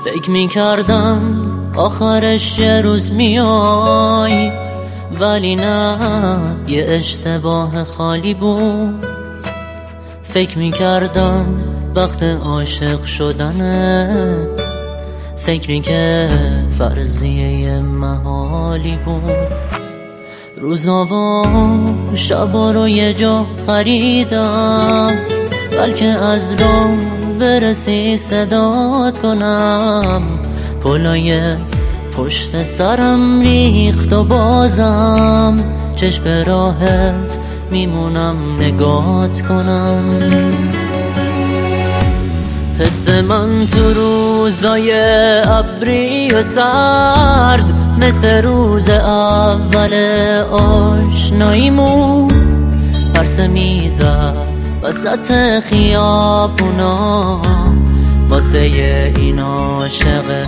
فکر میکردم آخرش یه روز میای، ولی نه، یه اشتباه خالی بود. فکر میکردم وقت عاشق شدنه، فکری که فرضیه محالی بود. روزا و شبا رو یه جا خریدم، بلکه از راه برسی صدات کنم. پلای پشت سرم ریخت و بازم چشم راهت میمونم نگات کنم. حس من تو روزای ابری و سرد، مثل روز اول آشناییمون، پرسه میزد وسط خیابونا واسه این عاشق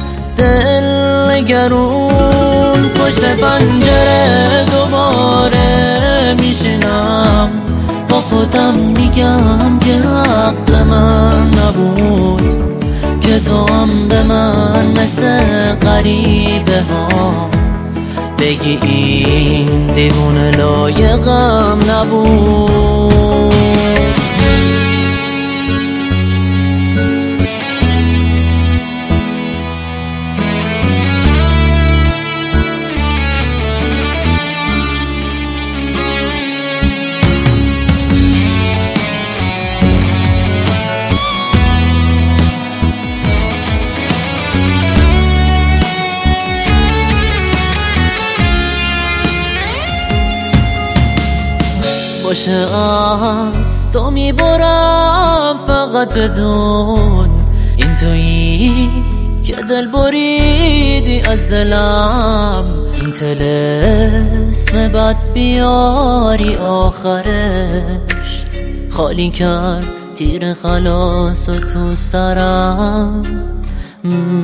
دلگرون. پشت پنجره دوباره میشینم، با خودم میگم که حق من نبود، که تو هم به من مثل غریبه ها بگی این دیوونه لایقم نبود. باشه از تو میبرم، فقط بدون این تویی که دل بریدی از دلم. این طلسم بد بیاری آخرش خالی کرد تیر خلاص و تو سرم.